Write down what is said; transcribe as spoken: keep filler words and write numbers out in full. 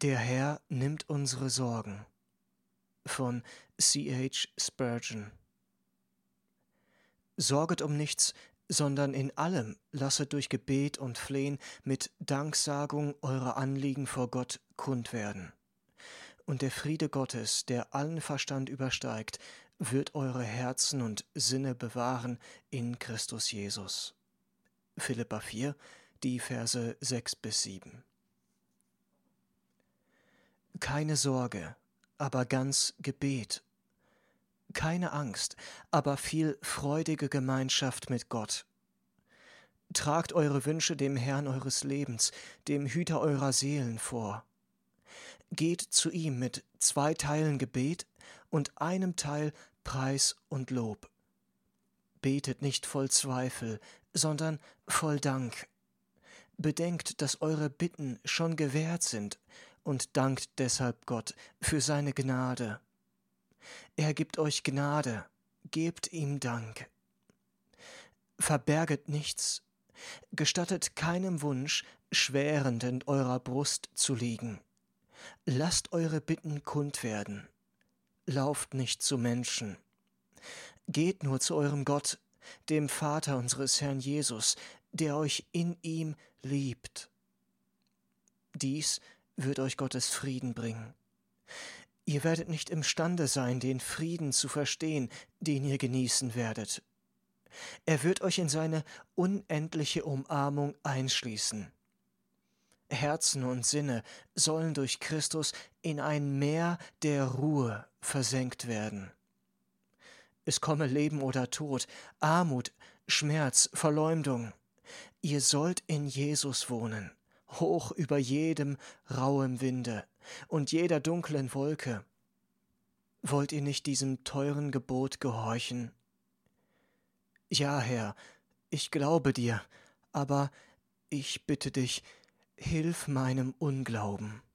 Der Herr nimmt unsere Sorgen. Von C H Spurgeon. Sorget um nichts, sondern in allem lasset durch Gebet und Flehen mit Danksagung eure Anliegen vor Gott kund werden. Und der Friede Gottes, der allen Verstand übersteigt, wird eure Herzen und Sinne bewahren in Christus Jesus. Philipper vier, die Verse sechs bis sieben. Keine Sorge, aber ganz Gebet. Keine Angst, aber viel freudige Gemeinschaft mit Gott. Tragt eure Wünsche dem Herrn eures Lebens, dem Hüter eurer Seelen vor. Geht zu ihm mit zwei Teilen Gebet und einem Teil Preis und Lob. Betet nicht voll Zweifel, sondern voll Dank. Bedenkt, dass eure Bitten schon gewährt sind und dankt deshalb Gott für seine Gnade. Er gibt euch Gnade, gebt ihm Dank. Verberget nichts, gestattet keinem Wunsch, schwerend in eurer Brust zu liegen. Lasst eure Bitten kund werden. Lauft nicht zu Menschen. Geht nur zu eurem Gott, dem Vater unseres Herrn Jesus, der euch in ihm liebt. Dies wird euch Gottes Frieden bringen. Ihr werdet nicht imstande sein, den Frieden zu verstehen, den ihr genießen werdet. Er wird euch in seine unendliche Umarmung einschließen. Herzen und Sinne sollen durch Christus in ein Meer der Ruhe versenkt werden. Es komme Leben oder Tod, Armut, Schmerz, Verleumdung. Ihr sollt in Jesus wohnen, hoch über jedem rauem Winde und jeder dunklen Wolke. Wollt ihr nicht diesem teuren Gebot gehorchen? Ja, Herr, ich glaube dir, aber ich bitte dich, hilf meinem Unglauben.